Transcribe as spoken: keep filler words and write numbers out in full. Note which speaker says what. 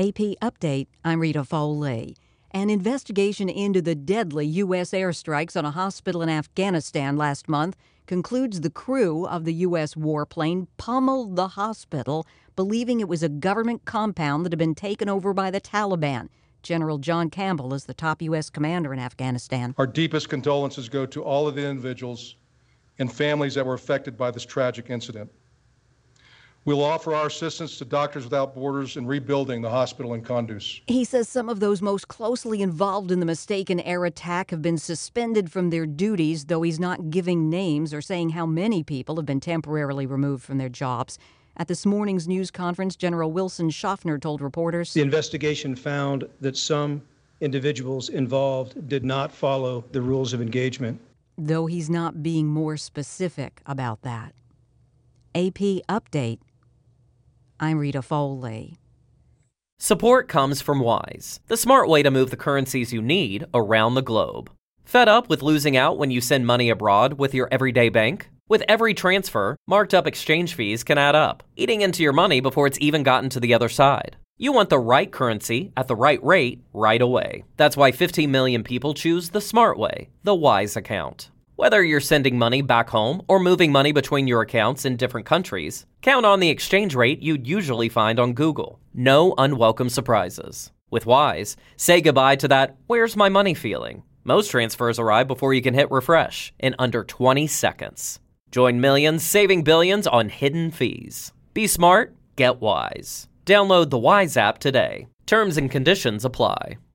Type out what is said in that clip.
Speaker 1: A P Update, I'm Rita Foley. An investigation into the deadly U S airstrikes on a hospital in Afghanistan last month concludes the crew of the U S warplane pummeled the hospital, believing it was a government compound that had been taken over by the Taliban. General John Campbell is the top U S commander in Afghanistan.
Speaker 2: Our deepest condolences go to all of the individuals and families that were affected by this tragic incident. We'll offer our assistance to Doctors Without Borders in rebuilding the hospital in Kunduz.
Speaker 1: He says some of those most closely involved in the mistaken air attack have been suspended from their duties, though he's not giving names or saying how many people have been temporarily removed from their jobs. At this morning's news conference, General Wilson Schaffner told reporters,
Speaker 3: the investigation found that some individuals involved did not follow the rules of engagement.
Speaker 1: Though he's not being more specific about that. A P Update. I'm Rita Foley.
Speaker 4: Support comes from Wise, the smart way to move the currencies you need around the globe. Fed up with losing out when you send money abroad with your everyday bank? With every transfer, marked up exchange fees can add up, eating into your money before it's even gotten to the other side. You want the right currency at the right rate right away. That's why fifteen million people choose the smart way, the Wise account. Whether you're sending money back home or moving money between your accounts in different countries, count on the exchange rate you'd usually find on Google. No unwelcome surprises. With Wise, say goodbye to that "where's my money" feeling. Most transfers arrive before you can hit refresh in under twenty seconds. Join millions saving billions on hidden fees. Be smart, get Wise. Download the Wise app today. Terms and conditions apply.